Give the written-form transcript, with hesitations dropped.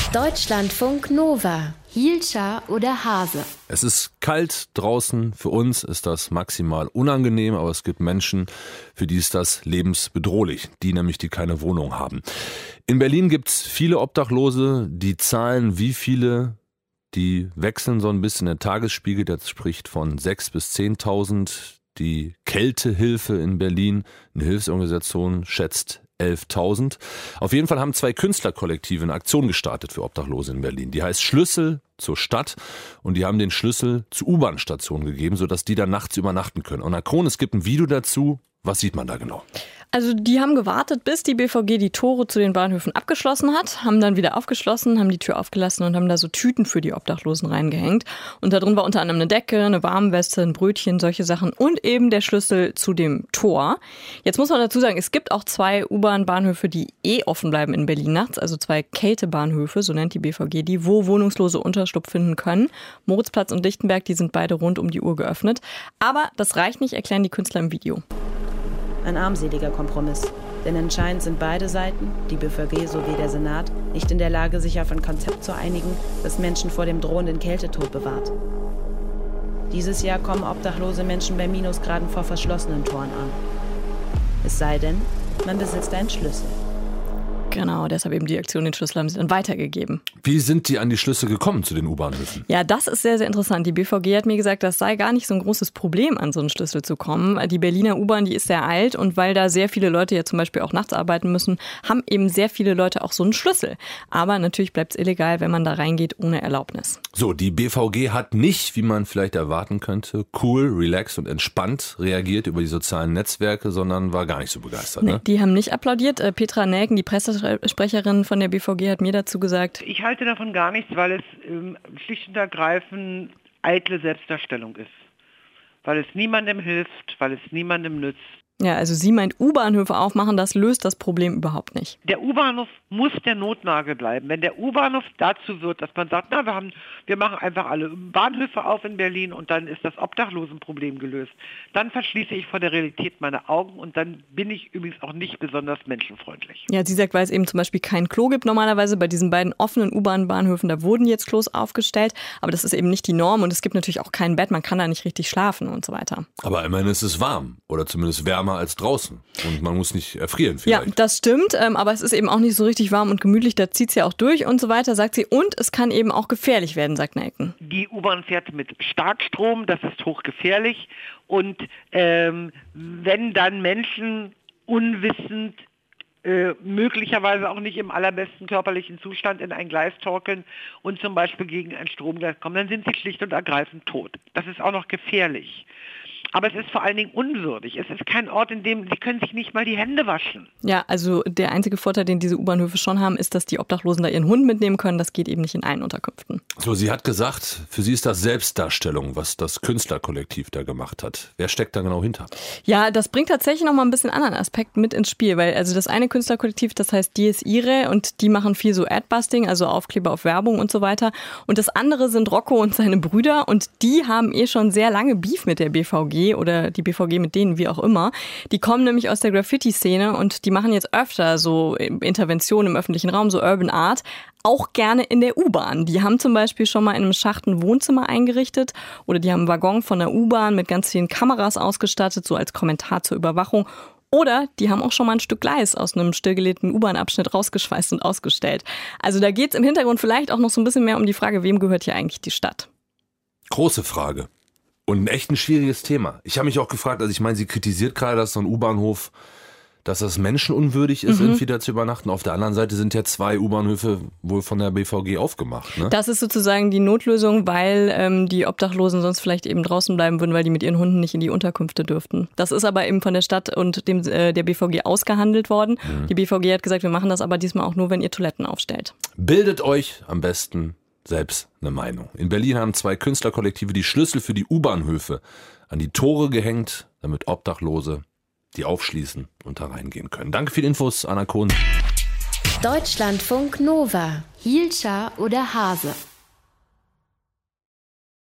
Deutschlandfunk Nova. Hielscher oder Hase? Es ist kalt draußen. Für uns ist das maximal unangenehm, aber es gibt Menschen, für die ist das lebensbedrohlich. Die nämlich, die keine Wohnung haben. In Berlin gibt es viele Obdachlose. Die Zahlen, wie viele, die wechseln so ein bisschen. Der Tagesspiegel, der spricht von 6.000 bis 10.000. Die Kältehilfe in Berlin, eine Hilfsorganisation, schätzt 11.000. Auf jeden Fall haben 2 Künstlerkollektive eine Aktion gestartet für Obdachlose in Berlin. Die heißt Schlüssel zur Stadt und die haben den Schlüssel zur U-Bahn-Station gegeben, sodass die da nachts übernachten können. Und Kron, es gibt ein Video dazu. Was sieht man da genau? Also die haben gewartet, bis die BVG die Tore zu den Bahnhöfen abgeschlossen hat, haben dann wieder aufgeschlossen, haben die Tür aufgelassen und haben da so Tüten für die Obdachlosen reingehängt. Und da drin war unter anderem eine Decke, eine Warmweste, ein Brötchen, solche Sachen und eben der Schlüssel zu dem Tor. Jetzt muss man dazu sagen, es gibt auch 2 U-Bahn-Bahnhöfe, die offen bleiben in Berlin nachts, also 2 Kältebahnhöfe, so nennt die BVG die, wo Wohnungslose Unterschlupf finden können. Moritzplatz und Lichtenberg, die sind beide rund um die Uhr geöffnet. Aber das reicht nicht, erklären die Künstler im Video. Ein armseliger Kompromiss. Denn anscheinend sind beide Seiten, die BVG sowie der Senat, nicht in der Lage, sich auf ein Konzept zu einigen, das Menschen vor dem drohenden Kältetod bewahrt. Dieses Jahr kommen obdachlose Menschen bei Minusgraden vor verschlossenen Toren an. Es sei denn, man besitzt einen Schlüssel. Genau, deshalb eben die Aktion, den Schlüssel haben sie dann weitergegeben. Wie sind die an die Schlüssel gekommen zu den U-Bahnhöfen? Ja, das ist sehr, sehr interessant. Die BVG hat mir gesagt, das sei gar nicht so ein großes Problem, an so einen Schlüssel zu kommen. Die Berliner U-Bahn, die ist sehr alt und weil da sehr viele Leute ja zum Beispiel auch nachts arbeiten müssen, haben eben sehr viele Leute auch so einen Schlüssel. Aber natürlich bleibt es illegal, wenn man da reingeht ohne Erlaubnis. So, die BVG hat nicht, wie man vielleicht erwarten könnte, cool, relaxed und entspannt reagiert über die sozialen Netzwerke, sondern war gar nicht so begeistert. Nee, ne? Die haben nicht applaudiert. Petra Nelken, die Pressesprecherin von der BVG, hat mir dazu gesagt: Ich halte davon gar nichts, weil es schlicht und ergreifend eitle Selbstdarstellung ist. Weil es niemandem hilft, weil es niemandem nützt. Ja, also sie meint, U-Bahnhöfe aufmachen, das löst das Problem überhaupt nicht. Der U-Bahnhof muss der Notnagel bleiben. Wenn der U-Bahnhof dazu wird, dass man sagt, wir machen einfach alle Bahnhöfe auf in Berlin und dann ist das Obdachlosenproblem gelöst, dann verschließe ich vor der Realität meine Augen und dann bin ich übrigens auch nicht besonders menschenfreundlich. Ja, sie sagt, weil es eben zum Beispiel kein Klo gibt normalerweise. Bei diesen beiden offenen U-Bahn-Bahnhöfen, da wurden jetzt Klos aufgestellt, aber das ist eben nicht die Norm und es gibt natürlich auch kein Bett, man kann da nicht richtig schlafen und so weiter. Aber immerhin ist es warm oder zumindest wärmer als draußen und man muss nicht erfrieren vielleicht. Ja, das stimmt, aber es ist eben auch nicht so richtig warm und gemütlich, da zieht es ja auch durch und so weiter, sagt sie. Und es kann eben auch gefährlich werden, sagt Nelken. Die U-Bahn fährt mit Starkstrom, das ist hochgefährlich und wenn dann Menschen unwissend möglicherweise auch nicht im allerbesten körperlichen Zustand in ein Gleis torkeln und zum Beispiel gegen ein Stromgleis kommen, dann sind sie schlicht und ergreifend tot. Das ist auch noch gefährlich. Aber es ist vor allen Dingen unwürdig. Es ist kein Ort, in dem sie können sich nicht mal die Hände waschen. Ja, also der einzige Vorteil, den diese U-Bahnhöfe schon haben, ist, dass die Obdachlosen da ihren Hund mitnehmen können. Das geht eben nicht in allen Unterkünften. So, sie hat gesagt, für sie ist das Selbstdarstellung, was das Künstlerkollektiv da gemacht hat. Wer steckt da genau hinter? Ja, das bringt tatsächlich nochmal ein bisschen anderen Aspekt mit ins Spiel, weil also das eine Künstlerkollektiv, das heißt Dies Irae und die machen viel so Adbusting, also Aufkleber auf Werbung und so weiter. Und das andere sind Rocco und seine Brüder und die haben schon sehr lange Beef mit der BVG oder die BVG mit denen, wie auch immer. Die kommen nämlich aus der Graffiti-Szene und die machen jetzt öfter so Interventionen im öffentlichen Raum, so Urban Art, auch gerne in der U-Bahn. Die haben zum Beispiel schon mal in einem Schacht ein Wohnzimmer eingerichtet oder die haben einen Waggon von der U-Bahn mit ganz vielen Kameras ausgestattet, so als Kommentar zur Überwachung. Oder die haben auch schon mal ein Stück Gleis aus einem stillgelegten U-Bahn-Abschnitt rausgeschweißt und ausgestellt. Also da geht es im Hintergrund vielleicht auch noch so ein bisschen mehr um die Frage, wem gehört hier eigentlich die Stadt? Große Frage. Und ein echt ein schwieriges Thema. Ich habe mich auch gefragt, also ich meine, sie kritisiert gerade, dass so ein U-Bahnhof, dass das menschenunwürdig ist, irgendwie da zu übernachten. Auf der anderen Seite sind ja 2 U-Bahnhöfe wohl von der BVG aufgemacht. Ne? Das ist sozusagen die Notlösung, weil die Obdachlosen sonst vielleicht eben draußen bleiben würden, weil die mit ihren Hunden nicht in die Unterkünfte dürften. Das ist aber eben von der Stadt und der BVG ausgehandelt worden. Die BVG hat gesagt, wir machen das aber diesmal auch nur, wenn ihr Toiletten aufstellt. Bildet euch am besten selbst eine Meinung. In Berlin haben 2 Künstlerkollektive die Schlüssel für die U-Bahnhöfe an die Tore gehängt, damit Obdachlose die aufschließen und da reingehen können. Danke für die Infos, Anna Kohn. Deutschlandfunk Nova. Hielscher oder Hase?